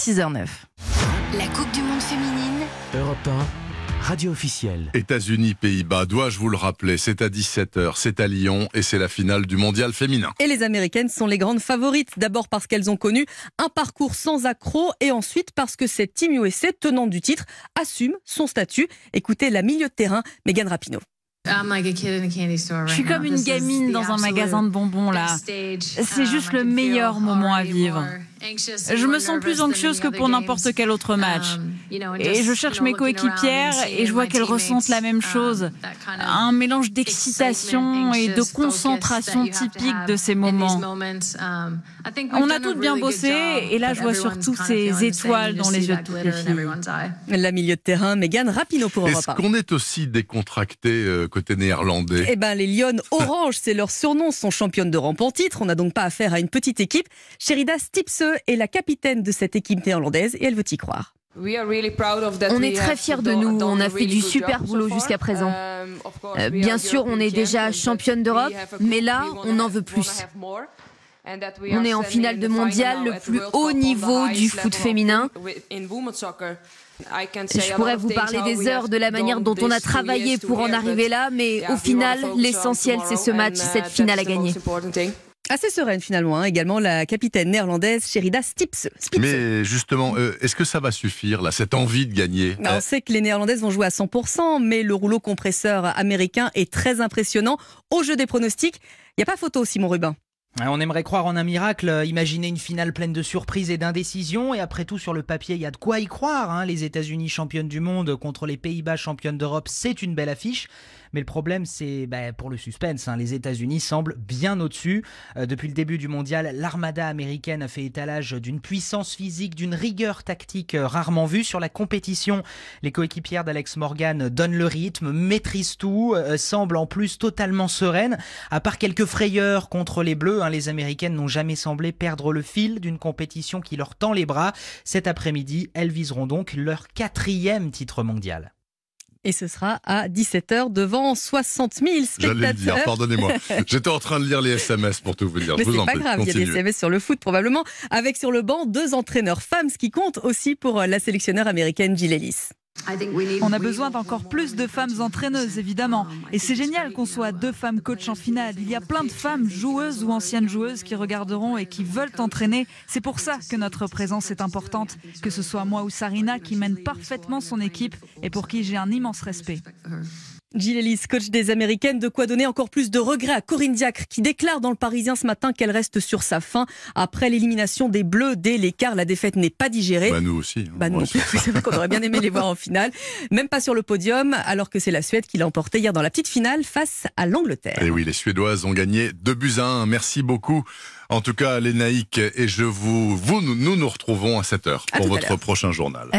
6h09. La Coupe du Monde féminine. Europe 1, radio officielle. États-Unis, Pays-Bas, dois-je vous le rappeler, c'est à 17h, c'est à Lyon et c'est la finale du mondial féminin. Et les Américaines sont les grandes favorites, d'abord parce qu'elles ont connu un parcours sans accroc et ensuite parce que cette Team USA, tenante du titre, assume son statut. Écoutez la milieu de terrain, Megan Rapinoe. Je suis comme une gamine dans un magasin de bonbons là. C'est juste le meilleur moment à vivre. Je me sens plus anxieuse que pour n'importe quel autre match. Et je cherche mes coéquipières et je vois qu'elles ressentent la même chose. Un mélange d'excitation et de concentration typique de ces moments. On a toutes bien bossé et là je vois surtout ces étoiles dans les yeux de toutes les filles. La milieu de terrain, Megan Rapinoe pour Europe 1. Est-ce qu'on est aussi décontracté côté néerlandais? Eh ben, les Lionnes Orange, c'est leur surnom, sont championnes d'Europe en titre. On n'a donc pas affaire à une petite équipe. Sherida Stipse est la capitaine de cette équipe néerlandaise et elle veut y croire. On est très fiers de nous, on a fait du super boulot jusqu'à présent. Bien sûr, on est déjà championne d'Europe, mais là, on en veut plus. On est en finale de mondial, le plus haut niveau du foot féminin. Je pourrais vous parler des heures de la manière dont on a travaillé pour en arriver là, mais au final, l'essentiel, c'est ce match, cette finale à gagner. Assez sereine finalement, également la capitaine néerlandaise Sherida Stipse. Mais justement, est-ce que ça va suffire, là, cette envie de gagner? On sait que les Néerlandaises vont jouer à 100%, mais le rouleau compresseur américain est très impressionnant. Au jeu des pronostics, il n'y a pas photo, Simon Rubin. On aimerait croire en un miracle, imaginer une finale pleine de surprises et d'indécisions, et après tout sur le papier il y a de quoi y croire. Les États-Unis championnes du monde contre les Pays-Bas championnes d'Europe, c'est une belle affiche. Mais le problème c'est pour le suspense, les États-Unis semblent bien au-dessus. Depuis le début du mondial, l'armada américaine a fait étalage d'une puissance physique, d'une rigueur tactique rarement vue. Sur la compétition, les coéquipières d'Alex Morgan donnent le rythme, maîtrisent tout, semblent en plus totalement sereines. À part quelques frayeurs contre les Bleus, les Américaines n'ont jamais semblé perdre le fil d'une compétition qui leur tend les bras. Cet après-midi, elles viseront donc leur 4e titre mondial. Et ce sera à 17h devant 60 000 spectateurs. J'allais le dire, pardonnez-moi. J'étais en train de lire les SMS pour tout vous dire. Mais je vous c'est en pas prie, grave, continuez. il y a des SMS sur le foot probablement, avec sur le banc 2 entraîneurs femmes, ce qui compte aussi pour la sélectionneur américaine Jill Ellis. On a besoin d'encore plus de femmes entraîneuses, évidemment. Et c'est génial qu'on soit 2 femmes coachs en finale. Il y a plein de femmes joueuses ou anciennes joueuses qui regarderont et qui veulent entraîner. C'est pour ça que notre présence est importante. Que ce soit moi ou Sarina qui mène parfaitement son équipe et pour qui j'ai un immense respect. Jill Ellis, coach des Américaines, de quoi donner encore plus de regrets à Corinne Diacre, qui déclare dans le Parisien ce matin qu'elle reste sur sa faim. Après l'élimination des Bleus dès l'écart, la défaite n'est pas digérée. Nous aussi. Nous aussi. C'est vrai qu'on aurait bien aimé les voir en finale. Même pas sur le podium, alors que c'est la Suède qui l'a emporté hier dans la petite finale face à l'Angleterre. Et oui, les Suédoises ont gagné 2-1. Merci beaucoup. En tout cas, les Naïcs, et nous nous retrouvons à 7h pour votre prochain journal.